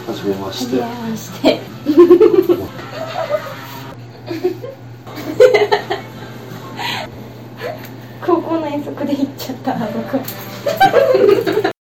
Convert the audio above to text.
はじめまして。 はじめまして。高校の遠足で行っちゃった僕。